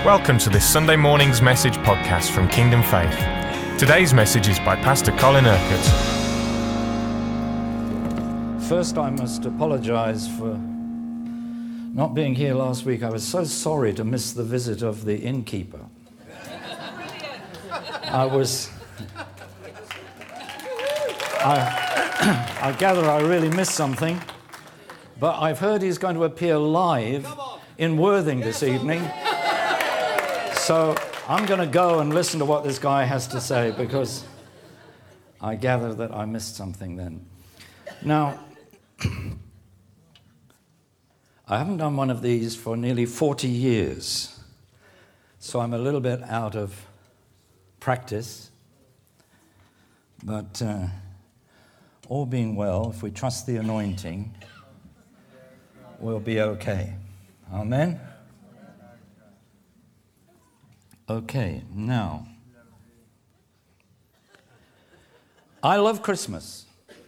Welcome to this Sunday morning's message podcast from Kingdom Faith. Today's message is by Pastor Colin Urquhart. First, I must apologize for not being here last week. I was so sorry to miss the visit of the innkeeper. I gather I really missed something, but I've heard he's going to appear live in Worthing this evening. So I'm going to go and listen to what this guy has to say, because I gather that I missed something then. Now, I haven't done one of these for nearly 40 years, so I'm a little bit out of practice. But all being well, if we trust the anointing, we'll be okay. Amen? Okay, now, I love Christmas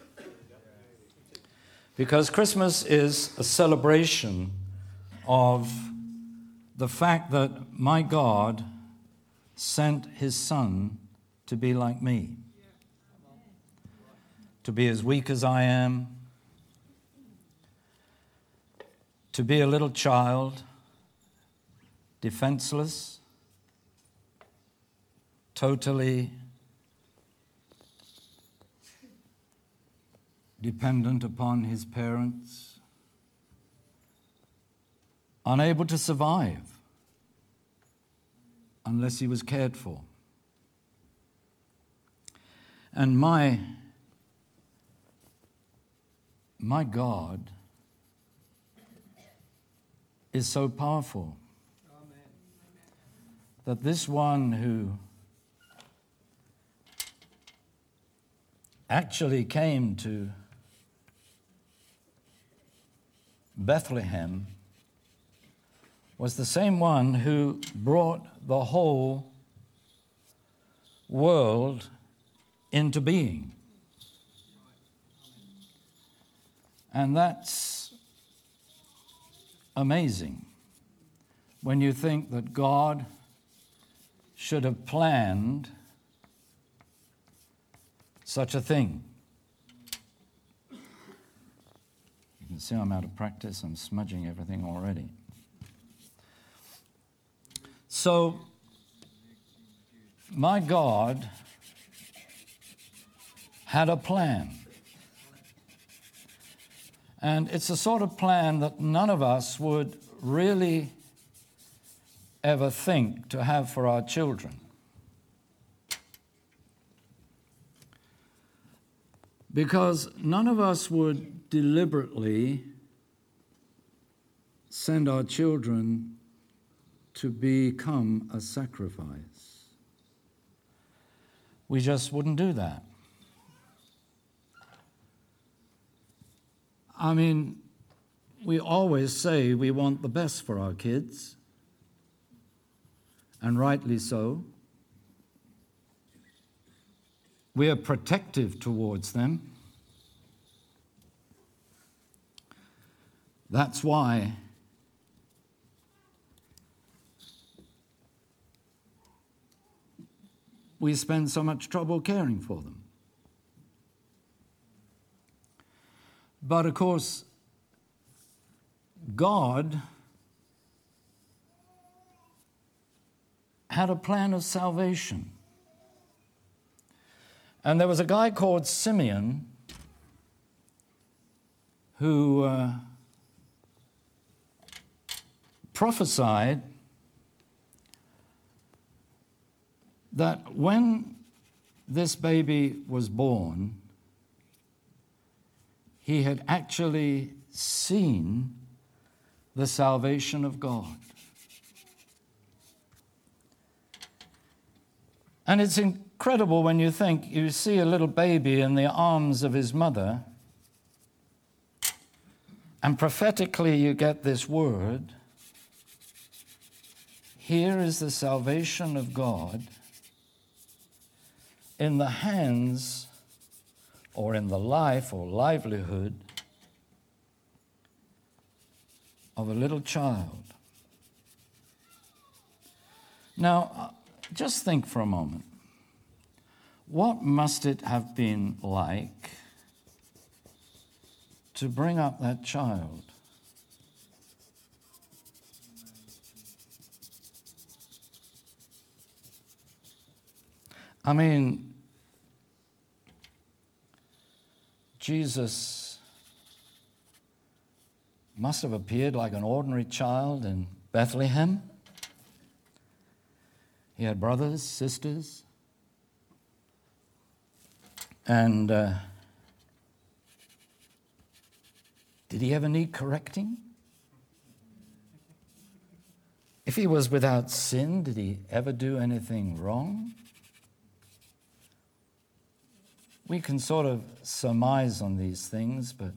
because Christmas is a celebration of the fact that my God sent his Son to be like me, to be as weak as I am, to be a little child, defenseless, totally dependent upon his parents, unable to survive unless he was cared for. And my God is so powerful that this one who actually came to Bethlehem was the same one who brought the whole world into being. And that's amazing when you think that God should have planned such a thing. You can see I'm out of practice. I'm smudging everything already. So, my God had a plan. And it's a sort of plan that none of us would really ever think to have for our children. Because none of us would deliberately send our children to become a sacrifice. We just wouldn't do that. I mean, we always say we want the best for our kids, and rightly so. We are protective towards them. That's why we spend so much trouble caring for them. But of course, God had a plan of salvation. And there was a guy called Simeon who prophesied that when this baby was born, he had actually seen the salvation of God. And it's incredible when you think you see a little baby in the arms of his mother, and prophetically you get this word, here is the salvation of God in the hands or in the life or livelihood of a little child. Now, just think for a moment. What must it have been like to bring up that child? I mean, Jesus must have appeared like an ordinary child in Bethlehem. He had brothers, sisters, and did he ever need correcting? If he was without sin, did he ever do anything wrong? We can sort of surmise on these things, but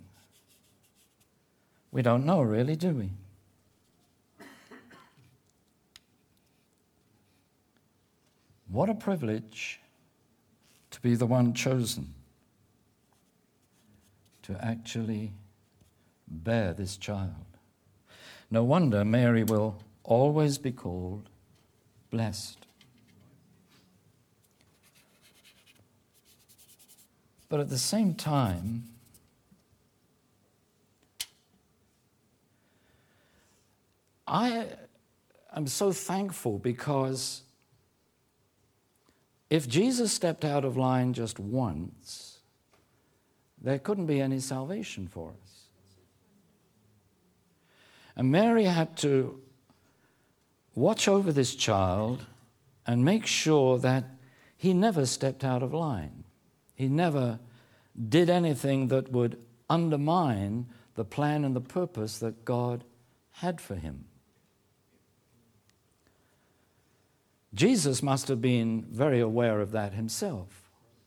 we don't know really, do we? What a privilege to be the one chosen to actually bear this child. No wonder Mary will always be called blessed. But at the same time, I am so thankful, because if Jesus stepped out of line just once, there couldn't be any salvation for us. And Mary had to watch over this child and make sure that he never stepped out of line. He never did anything that would undermine the plan and the purpose that God had for him. Jesus must have been very aware of that himself.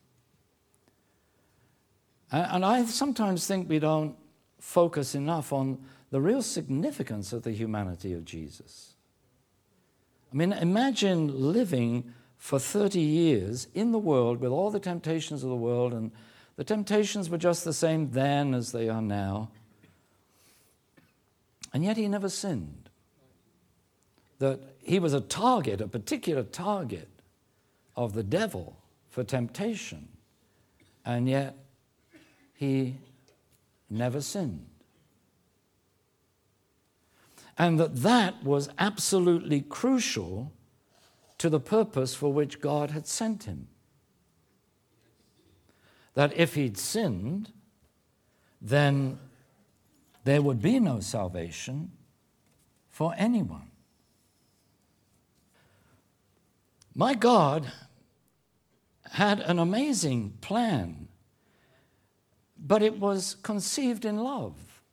And I sometimes think we don't focus enough on the real significance of the humanity of Jesus. I mean, imagine living for 30 years in the world with all the temptations of the world, and the temptations were just the same then as they are now. And yet he never sinned. That he was a target, a particular target of the devil for temptation, and yet he never sinned. And that was absolutely crucial to the purpose for which God had sent him. That if he'd sinned, then there would be no salvation for anyone. My God had an amazing plan, but it was conceived in love.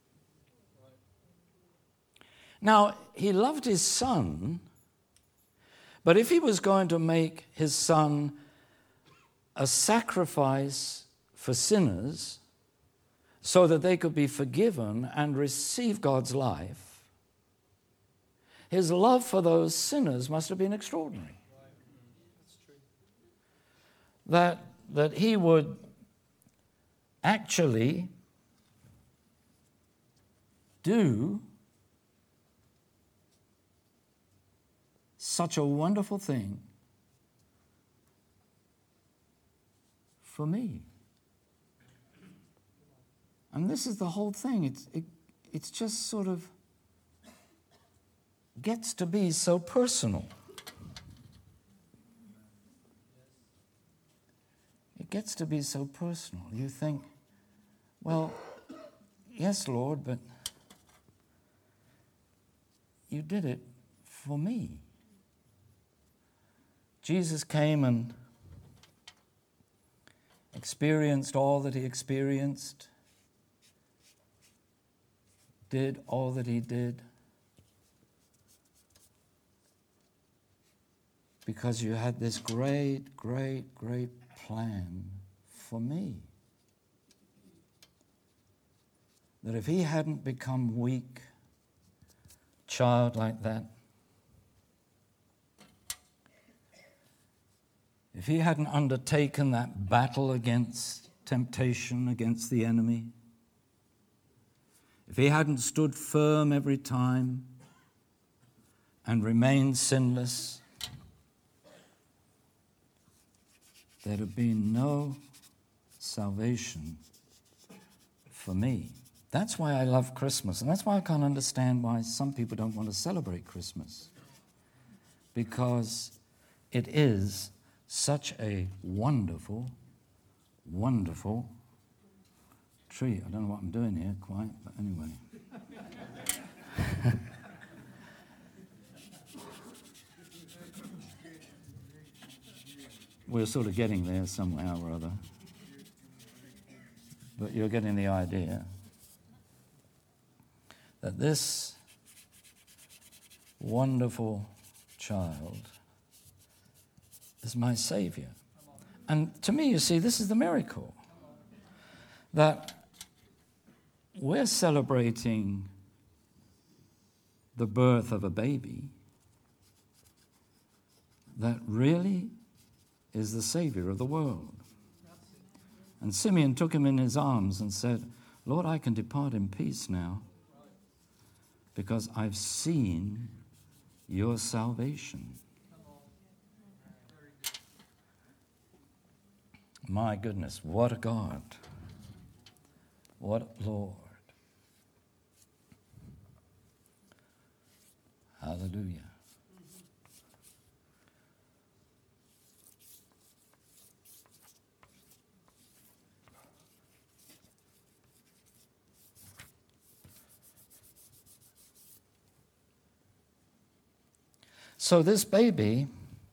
Now, he loved his son, but if he was going to make his son a sacrifice for sinners so that they could be forgiven and receive God's life, his love for those sinners must have been extraordinary. That he would actually do such a wonderful thing for me. And this is the whole thing. It's just sort of gets to be so personal. It gets to be so personal. You think, well, yes, Lord, but you did it for me. Jesus came and experienced all that he experienced, did all that he did, because you had this great, great, great plan for me. That if he hadn't become weak, child like that, if he hadn't undertaken that battle against temptation, against the enemy, if he hadn't stood firm every time and remained sinless, there'd have been no salvation for me. That's why I love Christmas, and that's why I can't understand why some people don't want to celebrate Christmas. Because it is such a wonderful, wonderful tree. I don't know what I'm doing here quite, but anyway. We're sort of getting there somehow or other. But you're getting the idea that this wonderful child is my Savior. And to me, you see, this is the miracle. That we're celebrating the birth of a baby that really is the Savior of the world. And Simeon took him in his arms and said, Lord, I can depart in peace now because I've seen your salvation. My goodness, what a God. What a Lord. Hallelujah. So this baby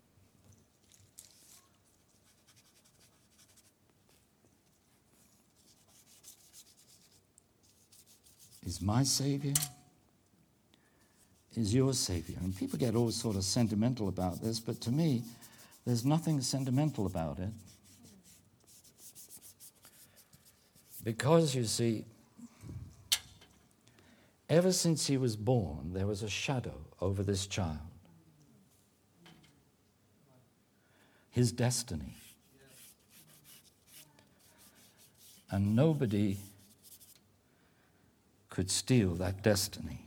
is my Savior, is your Savior. And people get all sort of sentimental about this, but to me, there's nothing sentimental about it. Because, you see, ever since he was born, there was a shadow over this child. His destiny. And nobody could steal that destiny.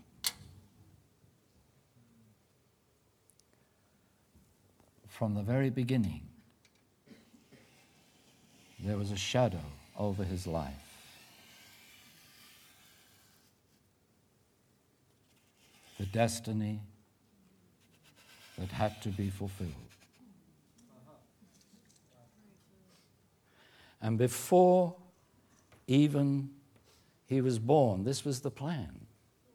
From the very beginning, there was a shadow over his life. The destiny that had to be fulfilled. And before even he was born, this was the plan.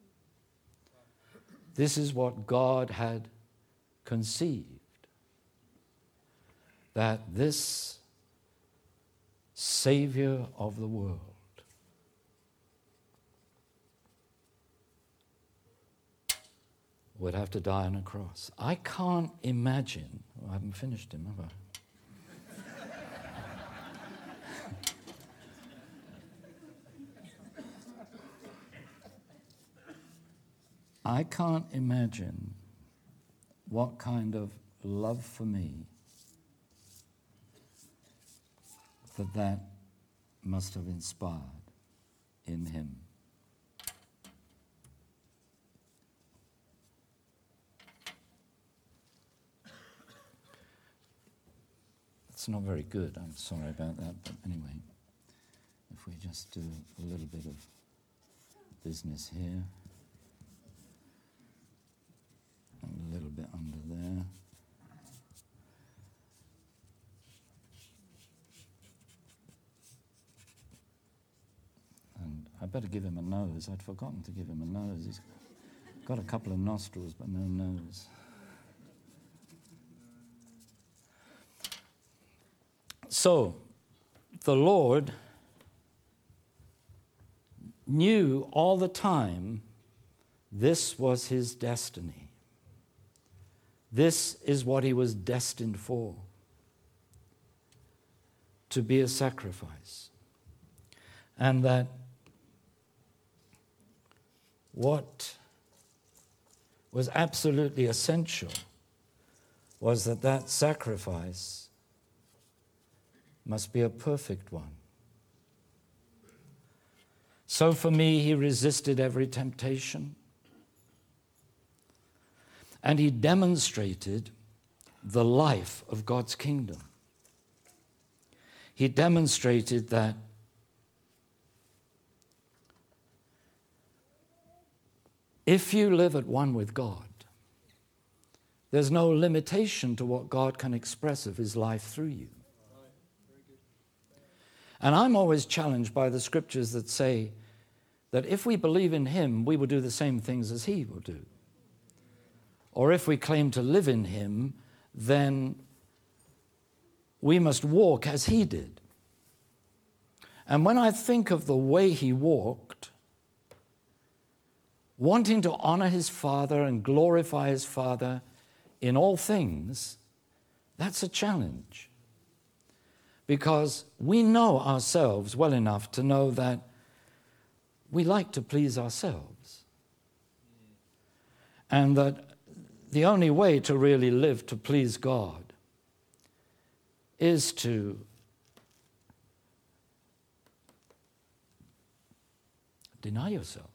This is what God had conceived. That this Savior of the world would have to die on a cross. I can't imagine. I haven't finished him, have I? I can't imagine what kind of love for me that must have inspired in him. It's not very good, I'm sorry about that, but anyway, if we just do a little bit of business here. A little bit under there. And I better give him a nose. I'd forgotten to give him a nose. He's got a couple of nostrils, but no nose. So, the Lord knew all the time this was his destiny. This is what he was destined for, to be a sacrifice. And that what was absolutely essential was that that sacrifice must be a perfect one. So for me, he resisted every temptation. And he demonstrated the life of God's kingdom. he demonstrated that if you live at one with God, there's no limitation to what God can express of his life through you. And I'm always challenged by the scriptures that say that if we believe in him, we will do the same things as he will do. Or if we claim to live in him, then we must walk as he did. And when I think of the way he walked, wanting to honor his Father and glorify his Father in all things, that's a challenge. Because we know ourselves well enough to know that we like to please ourselves. And that the only way to really live to please God is to deny yourself.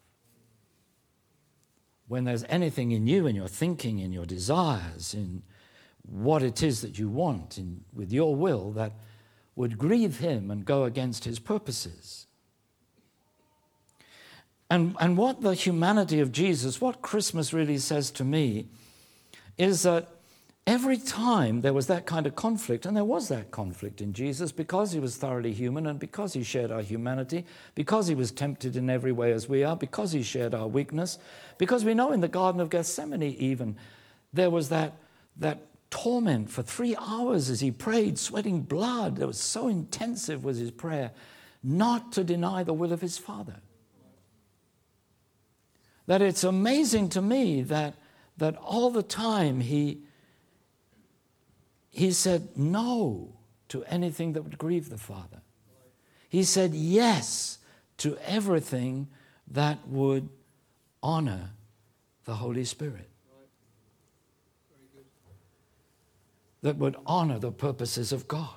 When there's anything in you, in your thinking, in your desires, in what it is that you want, with your will, that would grieve him and go against his purposes. And what the humanity of Jesus, what Christmas really says to me, is that every time there was that kind of conflict, and there was that conflict in Jesus because he was thoroughly human and because he shared our humanity, because he was tempted in every way as we are, because he shared our weakness, because we know in the Garden of Gethsemane even, there was that torment for 3 hours as he prayed, sweating blood. It was so intensive was his prayer, not to deny the will of his Father. That it's amazing to me that all the time he said no to anything that would grieve the Father. He said yes to everything that would honor the Holy Spirit. That would honor the purposes of God.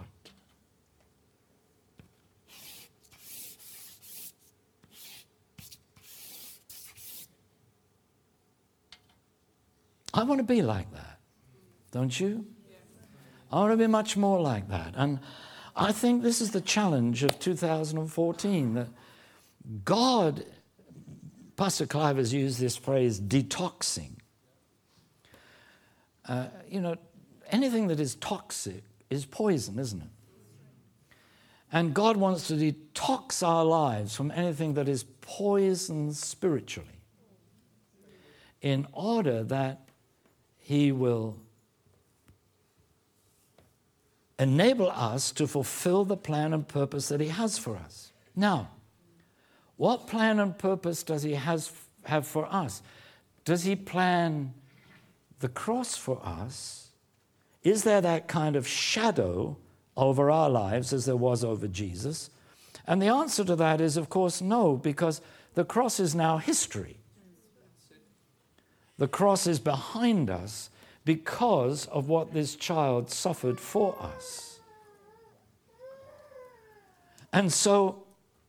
I want to be like that, don't you? I want to be much more like that. And I think this is the challenge of 2014, that God, Pastor Clive has used this phrase, detoxing. Anything that is toxic is poison, isn't it? And God wants to detox our lives from anything that is poison spiritually in order that he will enable us to fulfill the plan and purpose that he has for us. Now, what plan and purpose does he have for us? Does he plan the cross for us? Is there that kind of shadow over our lives as there was over Jesus? And the answer to that is, of course, no, because the cross is now history. The cross is behind us because of what this child suffered for us. And so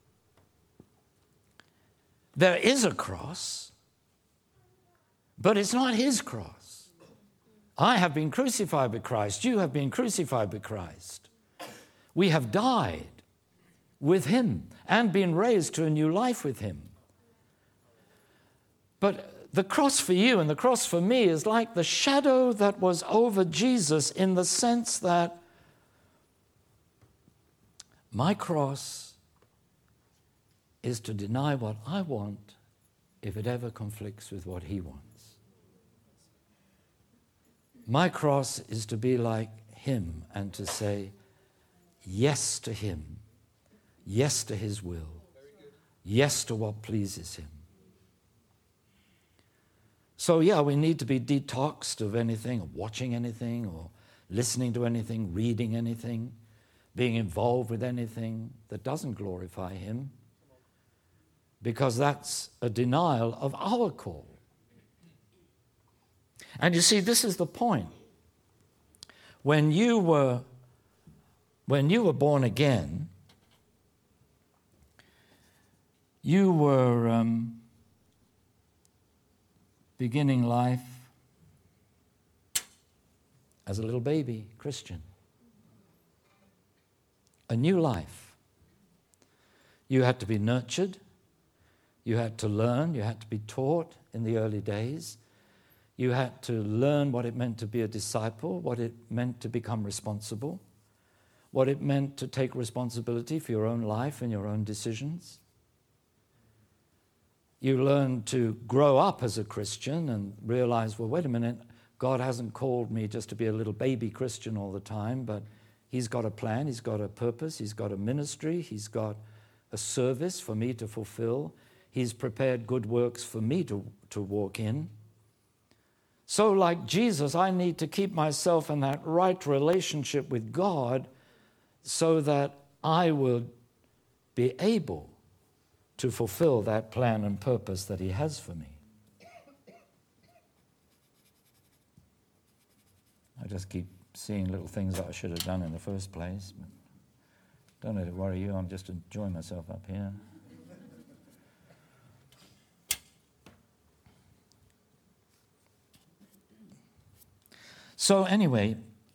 there is a cross, but it's not his cross. I have been crucified with Christ. You have been crucified with Christ. We have died with him and been raised to a new life with him. But the cross for you and the cross for me is like the shadow that was over Jesus, in the sense that my cross is to deny what I want if it ever conflicts with what he wants. My cross is to be like him and to say yes to him, yes to his will, yes to what pleases him. So yeah, we need to be detoxed of anything, of watching anything, or listening to anything, reading anything, being involved with anything that doesn't glorify him, because that's a denial of our call. And you see, this is the point. When you were born again, you were beginning life as a little baby Christian. a new life. You had to be nurtured. You had to learn. You had to be taught in the early days. You had to learn what it meant to be a disciple, what it meant to become responsible, what it meant to take responsibility for your own life and your own decisions. You learned to grow up as a Christian and realize, well, wait a minute, God hasn't called me just to be a little baby Christian all the time, but He's got a plan, He's got a purpose, He's got a ministry, He's got a service for me to fulfill. He's prepared good works for me to walk in. So like Jesus, I need to keep myself in that right relationship with God so that I will be able to fulfill that plan and purpose that He has for me. I just keep seeing little things that I should have done in the first place. But don't let it worry you, I'm just enjoying myself up here. So anyway,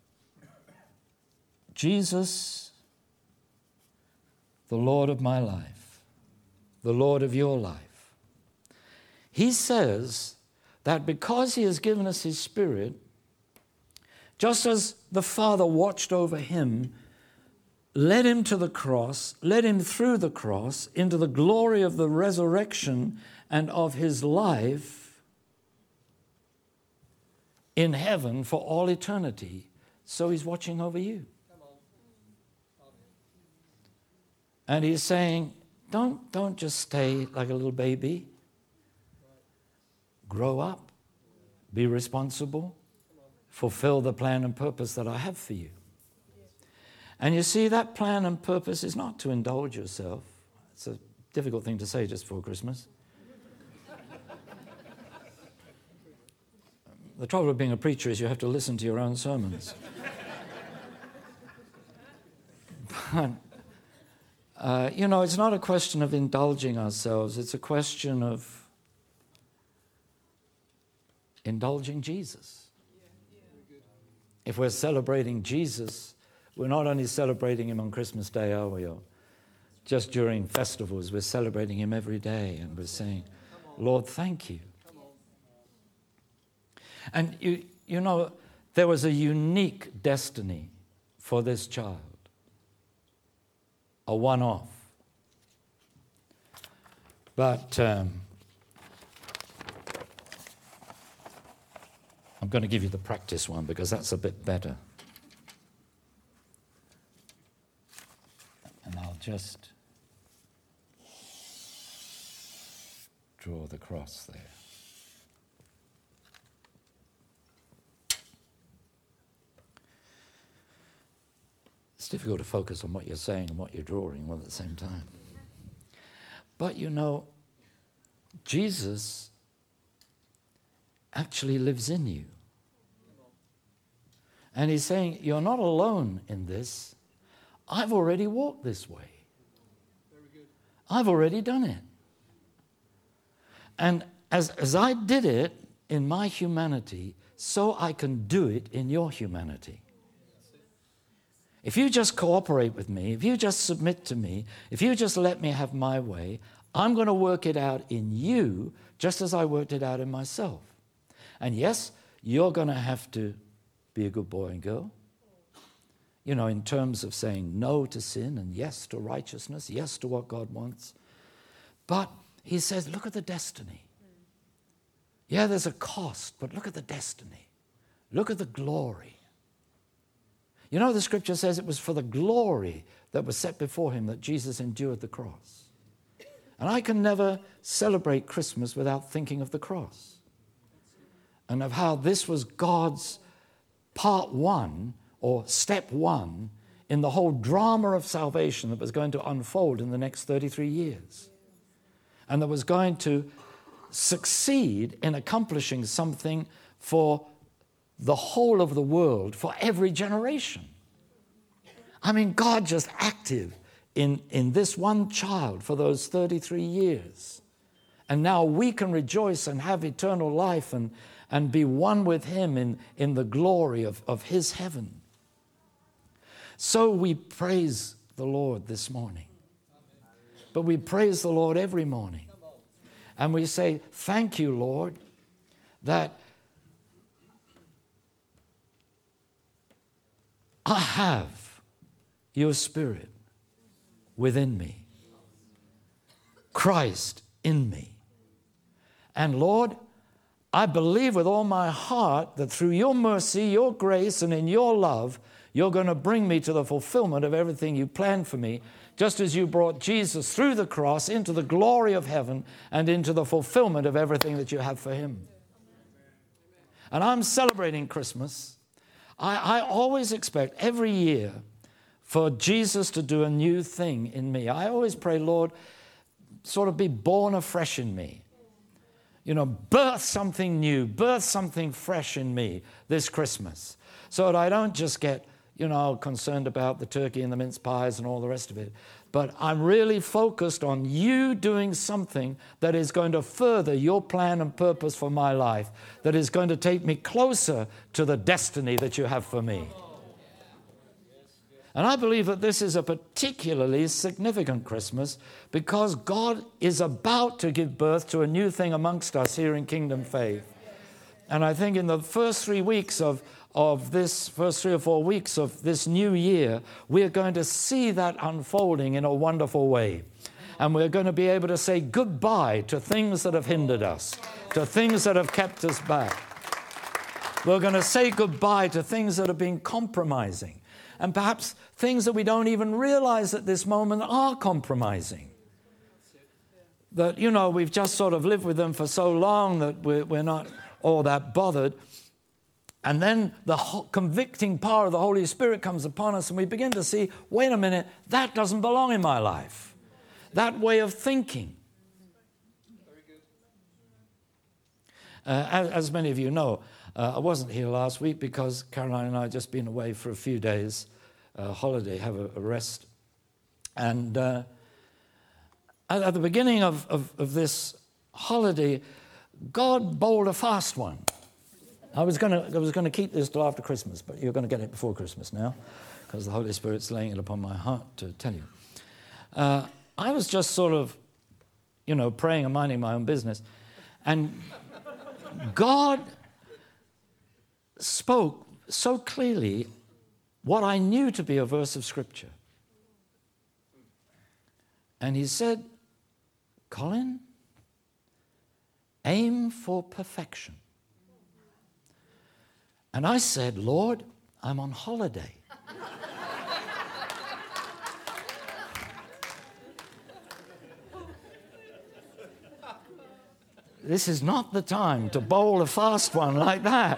Jesus, the Lord of my life, the Lord of your life, He says that because He has given us His Spirit, just as the Father watched over Him, led Him to the cross, led Him through the cross into the glory of the resurrection and of His life in heaven for all eternity, so He's watching over you. And He's saying, don't just stay like a little baby. Grow up, be responsible, fulfill the plan and purpose that I have for you. And you see, that plan and purpose is not to indulge yourself. It's a difficult thing to say just before Christmas. The trouble with being a preacher is you have to listen to your own sermons. But, it's not a question of indulging ourselves. It's a question of indulging Jesus. If we're celebrating Jesus, we're not only celebrating Him on Christmas Day, are we? Or just during festivals, we're celebrating Him every day, and we're saying, Lord, thank you. And you know, there was a unique destiny for this child, a one-off. But I'm going to give you the practice one because that's a bit better. And I'll just draw the cross there. It's difficult to focus on what you're saying and what you're drawing all at the same time. But you know, Jesus actually lives in you. And He's saying, you're not alone in this. I've already walked this way. I've already done it. And as I did it in my humanity, so I can do it in your humanity. If you just cooperate with me, if you just submit to me, if you just let me have my way, I'm going to work it out in you just as I worked it out in myself. And yes, you're going to have to be a good boy and girl. You know, in terms of saying no to sin and yes to righteousness, yes to what God wants. But He says, look at the destiny. Yeah, there's a cost, but look at the destiny. Look at the glory. You know, the scripture says it was for the glory that was set before Him that Jesus endured the cross. And I can never celebrate Christmas without thinking of the cross and of how this was God's part one or step one in the whole drama of salvation that was going to unfold in the next 33 years and that was going to succeed in accomplishing something for the whole of the world, for every generation. I mean, God just active in this one child for those 33 years. And now we can rejoice and have eternal life and be one with Him in the glory of His heaven. So we praise the Lord this morning. But we praise the Lord every morning. And we say, thank you, Lord, that I have your Spirit within me, Christ in me. And Lord, I believe with all my heart that through your mercy, your grace, and in your love, you're going to bring me to the fulfillment of everything you planned for me, just as you brought Jesus through the cross into the glory of heaven and into the fulfillment of everything that you have for him. And I'm celebrating Christmas. I always expect every year for Jesus to do a new thing in me. I always pray, Lord, sort of be born afresh in me. You know, birth something new, birth something fresh in me this Christmas, so that I don't just get, you know, concerned about the turkey and the mince pies and all the rest of it, but I'm really focused on you doing something that is going to further your plan and purpose for my life, that is going to take me closer to the destiny that you have for me. And I believe that this is a particularly significant Christmas because God is about to give birth to a new thing amongst us here in Kingdom Faith. And I think in the first 3 weeks of this, first 3 or 4 weeks of this new year, we're going to see that unfolding in a wonderful way. And we're going to be able to say goodbye to things that have hindered us, to things that have kept us back. We're going to say goodbye to things that have been compromising. And perhaps things that we don't even realize at this moment are compromising. That, you know, we've just sort of lived with them for so long that we're not all that bothered. And then the convicting power of the Holy Spirit comes upon us and we begin to see, wait a minute, that doesn't belong in my life. That way of thinking. As many of you know, I wasn't here last week because Caroline and I had just been away for a few days, holiday, have a rest. And at the beginning of this holiday, God bowled a fast one. I was going to keep this till after Christmas, but you're going to get it before Christmas now because the Holy Spirit's laying it upon my heart to tell you. I was just sort of, you know, praying and minding my own business. And God spoke so clearly what I knew to be a verse of Scripture. And he said, Colin, aim for perfection. And I said, Lord, I'm on holiday. This is not the time to bowl a fast one like that.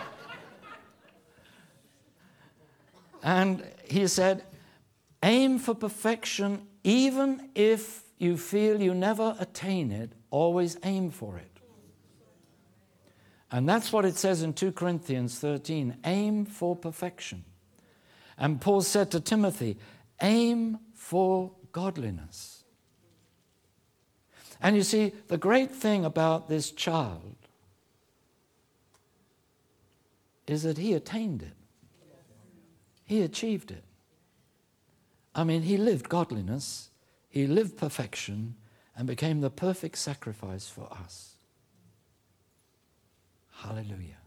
And he said, aim for perfection, even if you feel you never attain it, always aim for it. And that's what it says in 2 Corinthians 13, aim for perfection. And Paul said to Timothy, aim for godliness. And you see, the great thing about this child is that he attained it. He achieved it. I mean, he lived godliness, he lived perfection, and became the perfect sacrifice for us. Hallelujah.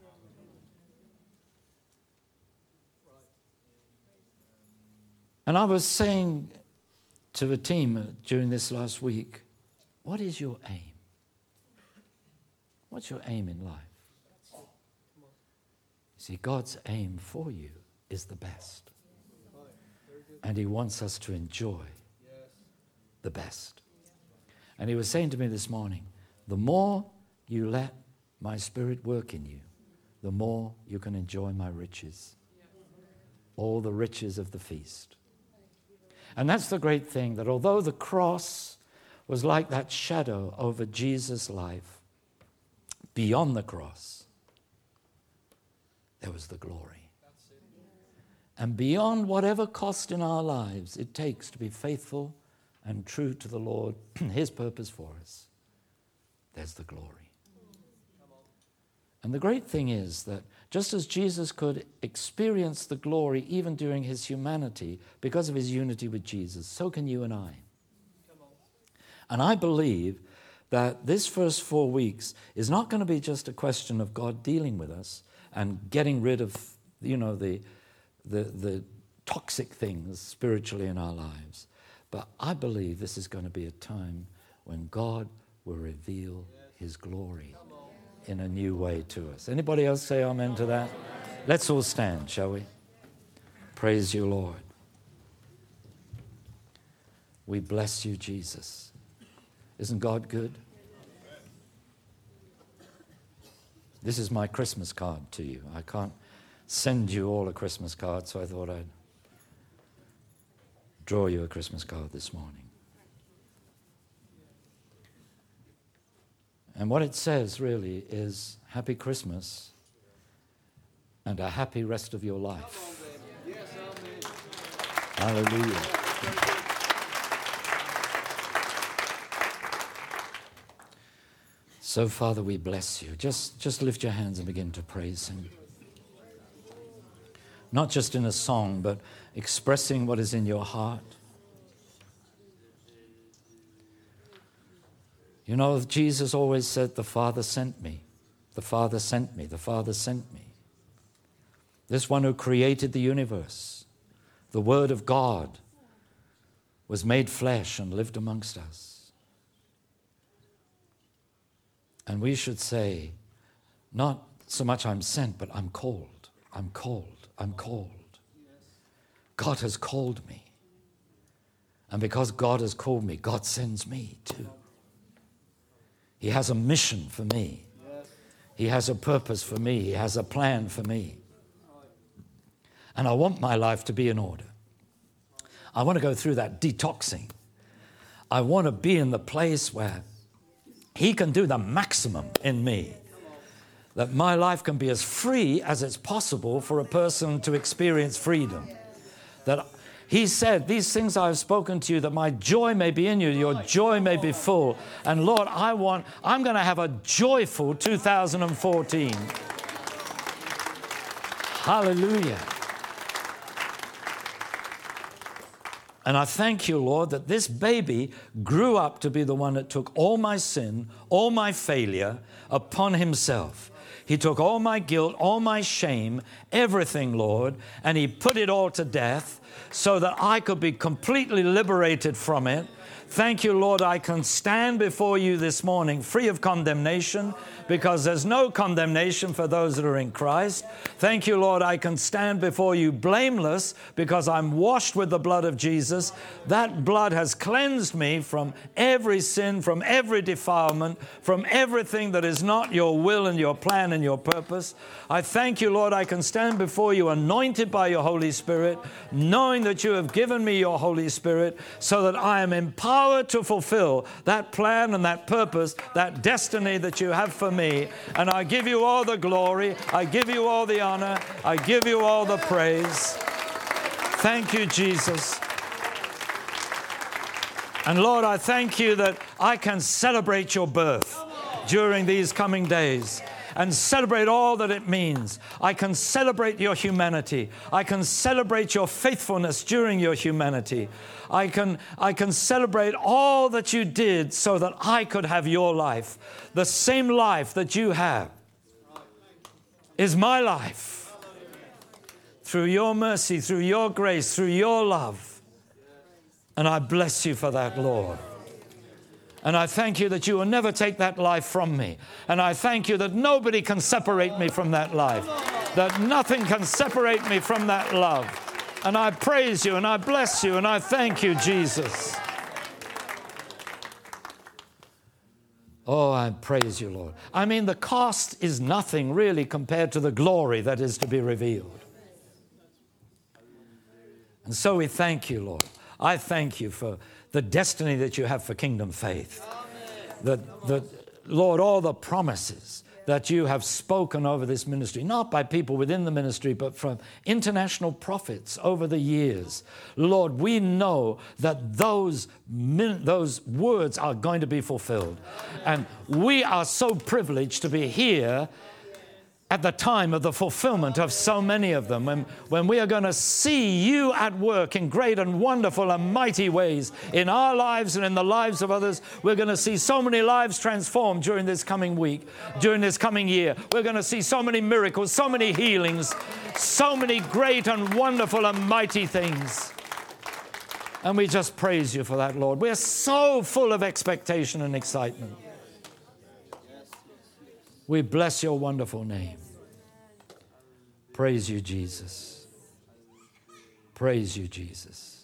And I was saying to the team during this last week, what is your aim? What's your aim in life? You see, God's aim for you is the best. And he wants us to enjoy the best. And he was saying to me this morning, the more you let my Spirit work in you, the more you can enjoy my riches. All the riches of the feast. And that's the great thing, that although the cross was like that shadow over Jesus' life, beyond the cross, there was the glory. And beyond whatever cost in our lives it takes to be faithful and true to the Lord, his purpose for us, there's the glory. And the great thing is that just as Jesus could experience the glory even during his humanity because of his unity with Jesus, so can you and I. And I believe that this first 4 weeks is not going to be just a question of God dealing with us and getting rid of, the toxic things spiritually in our lives. But I believe this is going to be a time when God will reveal his glory in a new way to us. Anybody else say amen to that? Let's all stand, shall we? Praise you, Lord. We bless you, Jesus. Isn't God good? This is my Christmas card to you. I can't send you all a Christmas card, so I thought I'd draw you a Christmas card this morning. And what it says really is Happy Christmas and a happy rest of your life. Hallelujah. So, Father, we bless you. Just lift your hands and begin to praise him. Not just in a song, but expressing what is in your heart. You know, Jesus always said, the Father sent me. The Father sent me. The Father sent me. This one who created the universe, the Word of God, was made flesh and lived amongst us. And we should say, not so much I'm sent, but I'm called. I'm called. I'm called. God has called me. And because God has called me, God sends me too. He has a mission for me. He has a purpose for me. He has a plan for me. And I want my life to be in order. I want to go through that detoxing. I want to be in the place where he can do the maximum in me. That my life can be as free as it's possible for a person to experience freedom. That he said, these things I have spoken to you, that my joy may be in you, your joy may be full. And Lord, I'm going to have a joyful 2014. Hallelujah. And I thank you, Lord, that this baby grew up to be the one that took all my sin, all my failure upon himself. He took all my guilt, all my shame, everything, Lord, and he put it all to death so that I could be completely liberated from it. Thank you, Lord, I can stand before you this morning free of condemnation because there's no condemnation for those that are in Christ. Thank you, Lord, I can stand before you blameless because I'm washed with the blood of Jesus. That blood has cleansed me from every sin, from every defilement, from everything that is not your will and your plan and your purpose. I thank you, Lord, I can stand before you anointed by your Holy Spirit, knowing that you have given me your Holy Spirit so that I am empowered to fulfill that plan and that purpose, that destiny that you have for me. And I give you all the glory, I give you all the honor, I give you all the praise. Thank you, Jesus. And Lord, I thank you that I can celebrate your birth during these coming days and celebrate all that it means. I can celebrate your humanity. I can celebrate your faithfulness during your humanity. I can celebrate all that you did so that I could have your life. The same life that you have is my life. Through your mercy, through your grace, through your love. And I bless you for that, Lord. And I thank you that you will never take that life from me. And I thank you that nobody can separate me from that life. That nothing can separate me from that love. And I praise you and I bless you and I thank you, Jesus. Oh, I praise you, Lord. I mean, the cost is nothing really compared to the glory that is to be revealed. And so we thank you, Lord. I thank you for the destiny that you have for Kingdom Faith. That, Lord, all the promises that you have spoken over this ministry, not by people within the ministry, but from international prophets over the years. Lord, we know that those words are going to be fulfilled. And we are so privileged to be here at the time of the fulfillment of so many of them, when we are going to see you at work in great and wonderful and mighty ways in our lives and in the lives of others. We're going to see so many lives transformed during this coming week, during this coming year. We're going to see so many miracles, so many healings, so many great and wonderful and mighty things. And we just praise you for that, Lord. We're so full of expectation and excitement. We bless your wonderful name. Praise you, Jesus. Praise you, Jesus.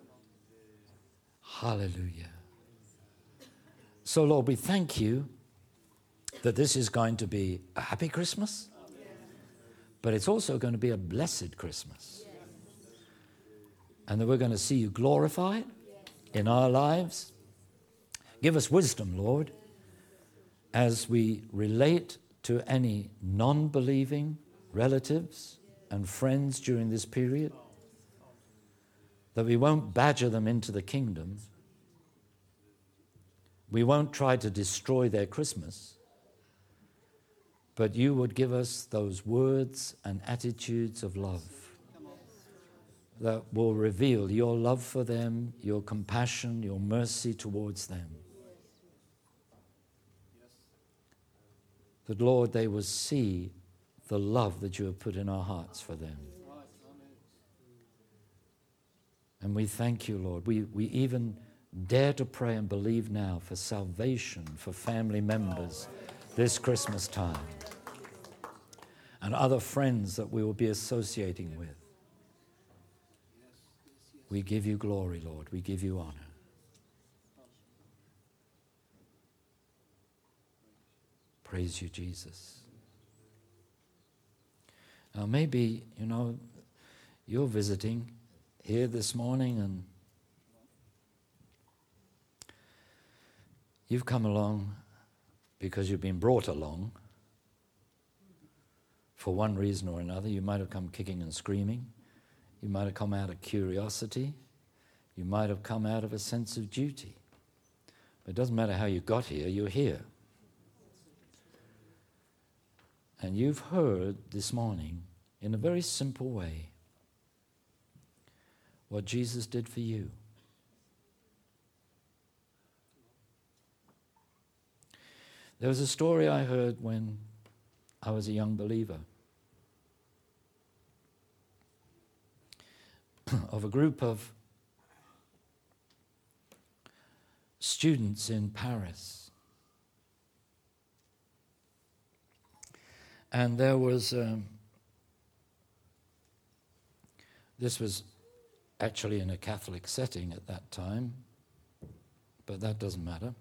Hallelujah. So, Lord, we thank you that this is going to be a happy Christmas, but it's also going to be a blessed Christmas. And that we're going to see you glorified in our lives. Give us wisdom, Lord, as we relate to any non-believing relatives and friends during this period, that we won't badger them into the kingdom. We won't try to destroy their Christmas, but you would give us those words and attitudes of love that will reveal your love for them, your compassion, your mercy towards them. That, Lord, they will see the love that you have put in our hearts for them. And we thank you, Lord. We even dare to pray and believe now for salvation for family members this Christmas time and other friends that we will be associating with. We give you glory, Lord. We give you honor. Praise you, Jesus. Now maybe, you're visiting here this morning and you've come along because you've been brought along for one reason or another. You might have come kicking and screaming. You might have come out of curiosity. You might have come out of a sense of duty. But it doesn't matter how you got here, you're here. And you've heard this morning, in a very simple way, what Jesus did for you. There was a story I heard when I was a young believer of a group of students in Paris. And there was, this was actually in a Catholic setting at that time, but that doesn't matter.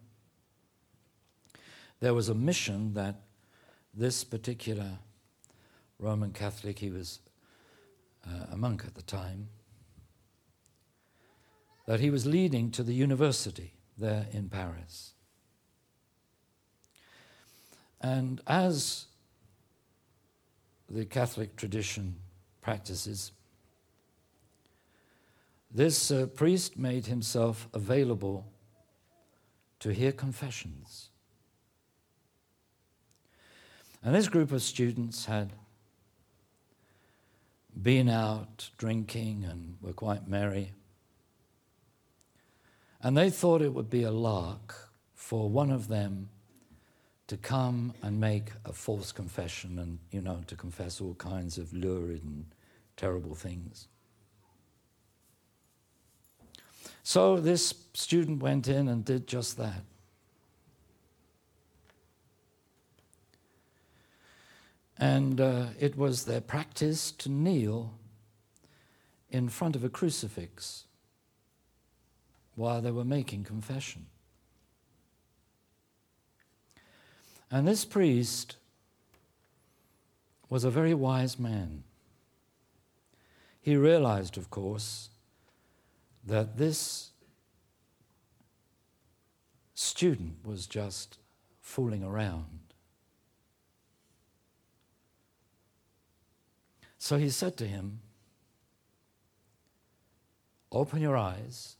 There was a mission that this particular Roman Catholic, he was a monk at the time, that he was leading to the university there in Paris. And as the Catholic tradition practices, this priest made himself available to hear confessions. And this group of students had been out drinking and were quite merry. And they thought it would be a lark for one of them to come and make a false confession and, to confess all kinds of lurid and terrible things. So this student went in and did just that. And it was their practice to kneel in front of a crucifix while they were making confession. And this priest was a very wise man. He realized, of course, that this student was just fooling around. So he said to him, "Open your eyes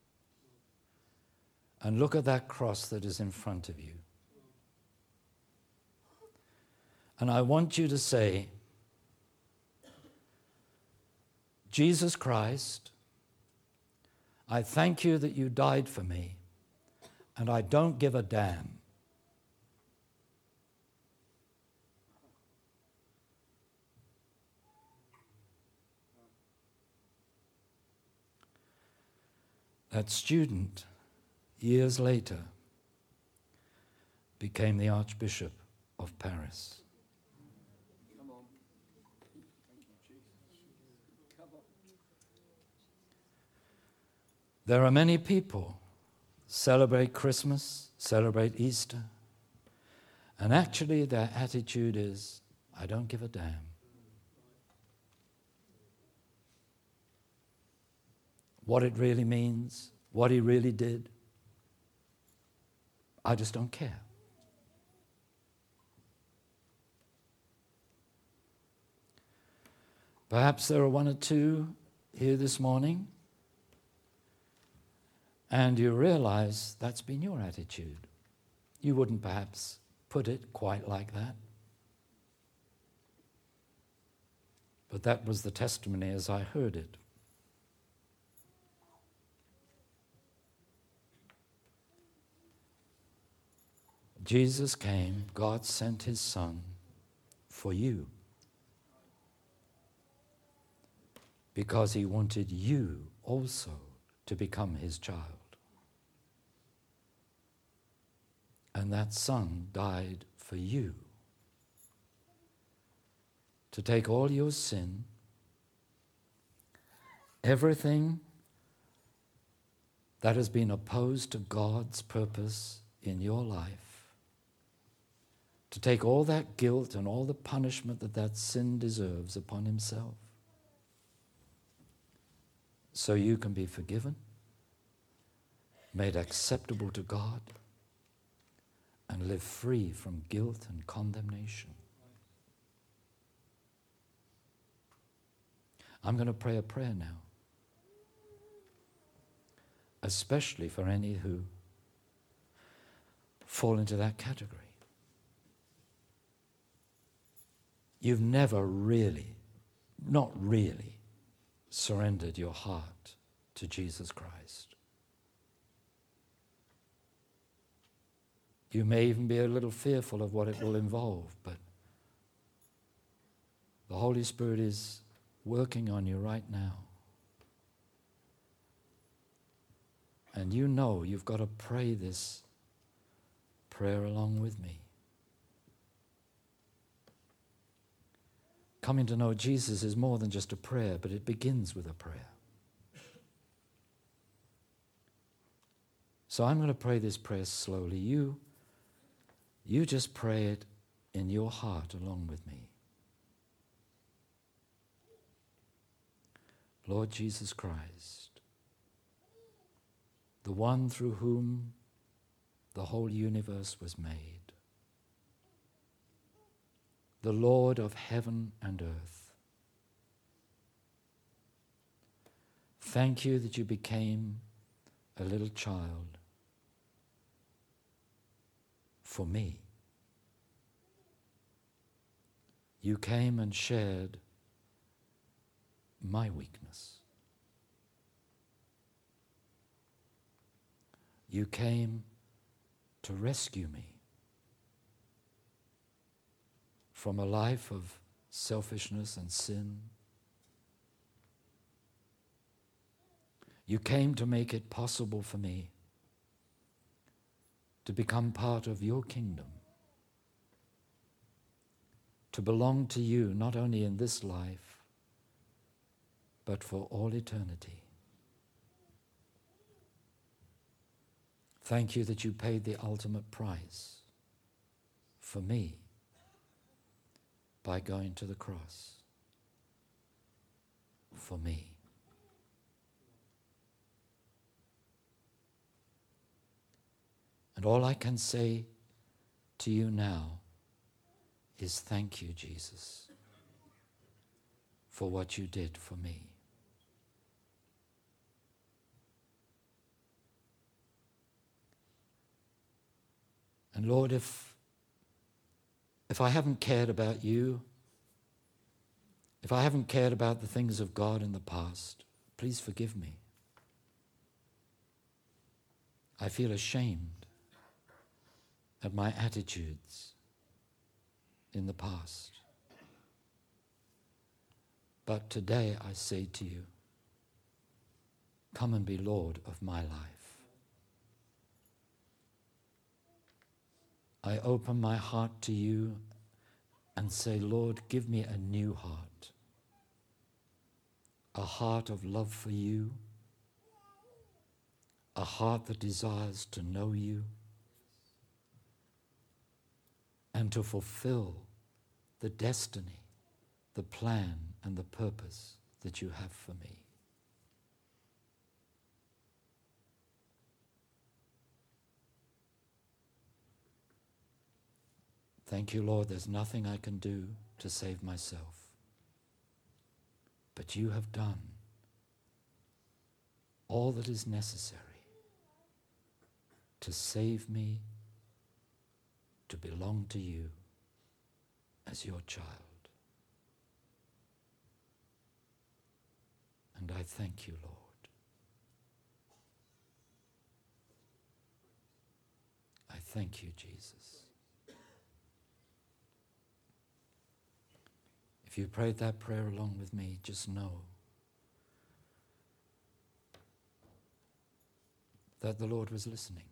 and look at that cross that is in front of you. And I want you to say, Jesus Christ, I thank you that you died for me, and I don't give a damn. That student, years later, became the Archbishop of Paris. Come on. Thank you, Jesus. Come on. There are many people celebrate Christmas, celebrate Easter, and actually their attitude is, I don't give a damn. What it really means, what he really did, I just don't care. Perhaps there are one or two here this morning, and you realize that's been your attitude. You wouldn't perhaps put it quite like that, but that was the testimony as I heard it. Jesus came, God sent his Son for you because he wanted you also to become his child. And that Son died for you to take all your sin, everything that has been opposed to God's purpose in your life, to take all that guilt and all the punishment that that sin deserves upon himself, so you can be forgiven, made acceptable to God, and live free from guilt and condemnation. I'm going to pray a prayer now, especially for any who fall into that category. You've never really, not really, surrendered your heart to Jesus Christ. You may even be a little fearful of what it will involve, but the Holy Spirit is working on you right now. And you know you've got to pray this prayer along with me. Coming to know Jesus is more than just a prayer, but it begins with a prayer. So I'm going to pray this prayer slowly. You just pray it in your heart along with me. Lord Jesus Christ, the one through whom the whole universe was made, the Lord of heaven and earth, thank you that you became a little child for me. You came and shared my weakness. You came to rescue me from a life of selfishness and sin. You came to make it possible for me to become part of your kingdom, to belong to you not only in this life, but for all eternity. Thank you that you paid the ultimate price for me by going to the cross for me. And all I can say to you now is thank you, Jesus, for what you did for me. And Lord, if if I haven't cared about you, if I haven't cared about the things of God in the past, please forgive me. I feel ashamed at my attitudes in the past. But today I say to you, come and be Lord of my life. I open my heart to you and say, Lord, give me a new heart, a heart of love for you, a heart that desires to know you and to fulfill the destiny, the plan, and the purpose that you have for me. Thank you, Lord, there's nothing I can do to save myself. But you have done all that is necessary to save me, to belong to you as your child. And I thank you, Lord. I thank you, Jesus. If you prayed that prayer along with me, just know that the Lord was listening.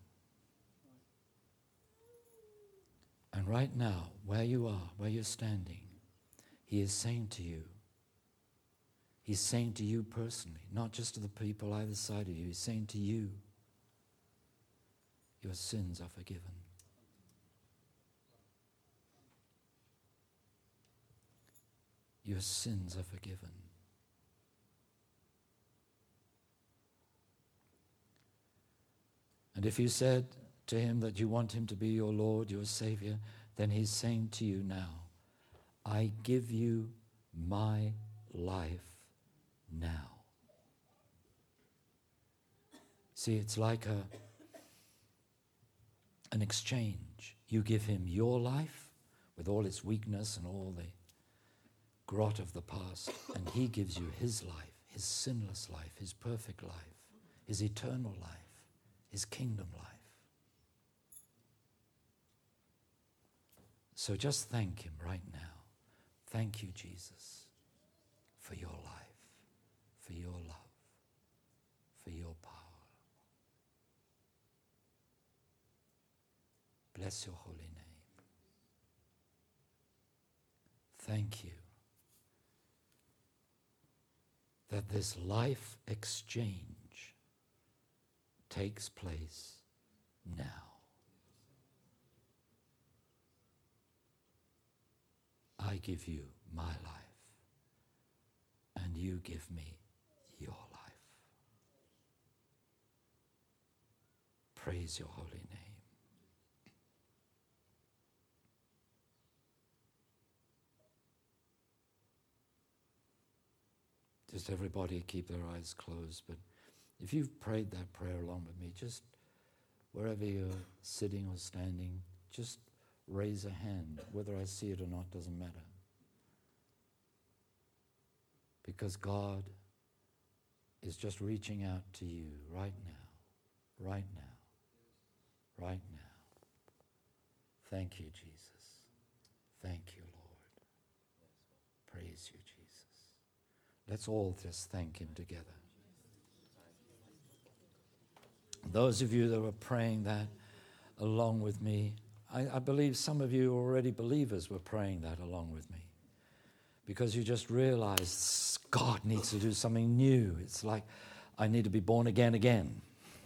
And right now, where you are, where you're standing, He is saying to you, He's saying to you personally, not just to the people either side of you, He's saying to you, your sins are forgiven. Your sins are forgiven. And if you said to Him that you want Him to be your Lord, your Savior, then He's saying to you now, I give you my life now. See, it's like an exchange. You give Him your life with all its weakness and all the grot of the past, and He gives you His life, His sinless life, His perfect life, His eternal life, His kingdom life. So just thank Him right now. Thank you, Jesus, for your life, for your love, for your power. Bless your holy name. Thank you that this life exchange takes place now. I give you my life, and you give me your life. Praise your holy name. Just everybody keep their eyes closed, but if you've prayed that prayer along with me, just wherever you're sitting or standing, just raise a hand. Whether I see it or not doesn't matter. Because God is just reaching out to you right now, right now, right now. Thank you, Jesus. Thank you, Lord. Praise you, Jesus. Let's all just thank Him together. Those of you that were praying that along with me, I believe some of you already believers were praying that along with me, because you just realized God needs to do something new. It's like I need to be born again.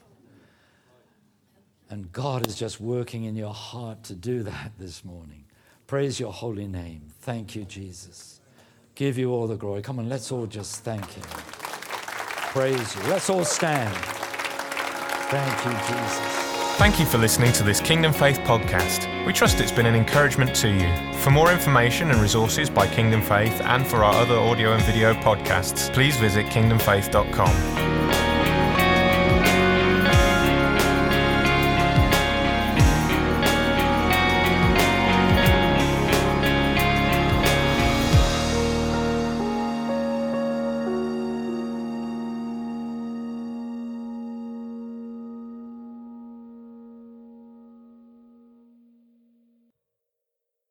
And God is just working in your heart to do that this morning. Praise your holy name. Thank you, Jesus. Give you all the glory. Come on, let's all just thank Him. Praise you. Let's all stand. Thank you, Jesus. Thank you for listening to this Kingdom Faith podcast. We trust it's been an encouragement to you. For more information and resources by Kingdom Faith and for our other audio and video podcasts, please visit kingdomfaith.com.